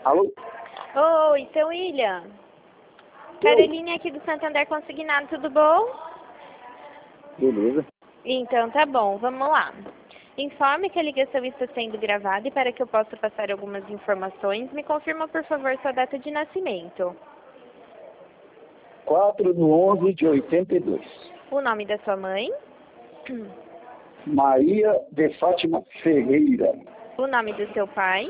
Alô? Oi, seu William. Caroline aqui do Santander Consignado, tudo bom? Beleza. Então tá bom, vamos lá. Informe que a ligação está sendo gravada e para que eu possa passar algumas informações, me confirma por favor sua data de nascimento. 4/11/82. O nome da sua mãe. Maria de Fátima Ferreira. O nome do seu pai.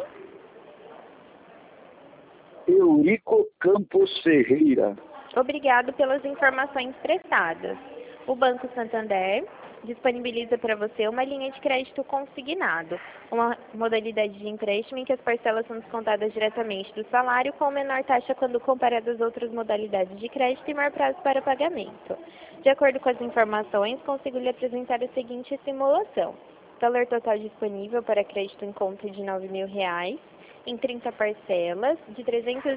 Eurico Campos Ferreira. Obrigado pelas informações prestadas. O Banco Santander disponibiliza para você uma linha de crédito consignado, uma modalidade de empréstimo em que as parcelas são descontadas diretamente do salário com menor taxa quando comparadas às outras modalidades de crédito e maior prazo para pagamento. De acordo com as informações, consigo lhe apresentar a seguinte simulação. Valor total disponível para crédito em conta de R$ 9.000, em 30 parcelas, de R$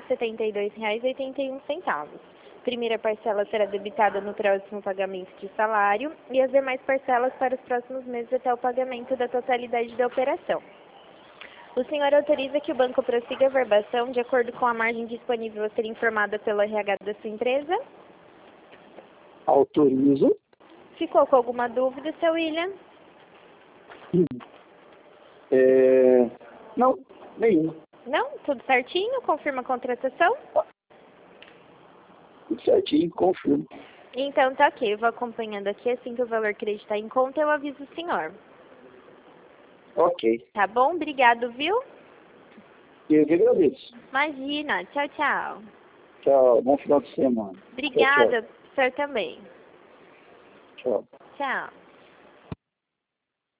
372,81. Primeira parcela será debitada no próximo pagamento de salário e as demais parcelas para os próximos meses até o pagamento da totalidade da operação. O senhor autoriza que o banco prossiga a verbação de acordo com a margem disponível a ser informada pelo RH da sua empresa? Autorizo. Ficou com alguma dúvida, seu William? Não, nenhuma. Não? Tudo certinho? Confirma a contratação? Tudo certinho, confirmo. Então tá ok, eu vou acompanhando aqui, assim que o valor acreditar em conta, eu aviso o senhor. Ok. Tá bom? Obrigado, viu? Eu que agradeço. Imagina. Tchau, tchau. Tchau, bom final de semana. Obrigada, o senhor também. Tchau. Tchau.